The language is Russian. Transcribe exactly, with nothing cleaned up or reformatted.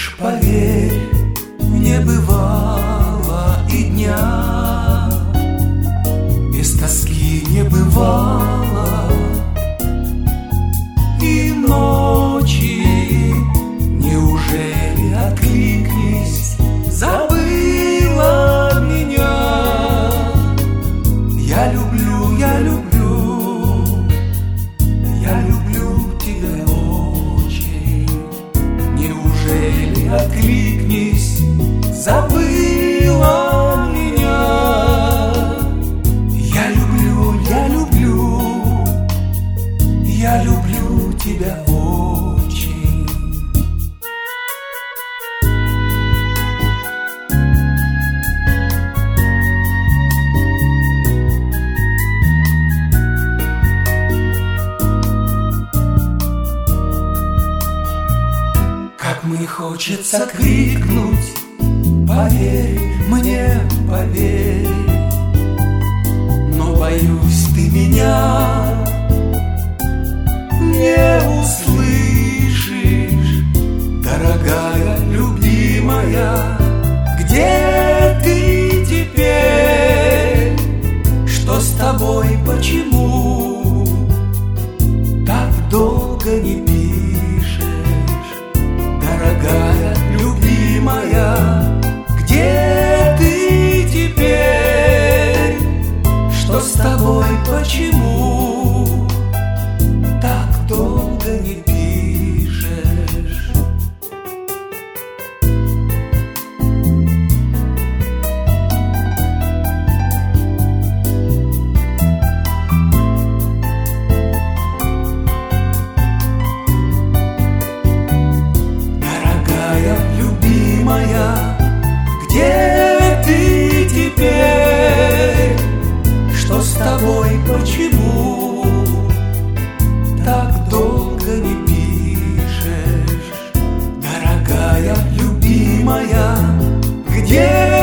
Лишь поверь, не бывало и дня, без тоски не бывало и ночи. Неужели откликнись, забыла меня? Я люблю, я люблю, я люблю тебя очень. Неужели откликнись, забыла меня? Я люблю, я люблю, я люблю тебя очень. Мне хочется крикнуть: поверь мне, поверь. Но боюсь, ты меня не услышишь. Дорогая, любимая, где ты теперь? Что с тобой, почему так долго не пишешь? Дорогая, любимая, где ты теперь? Что с тобой, почему так долго не пишешь? Где ты теперь? Что с тобой, почему так долго не пишешь? Дорогая, любимая, где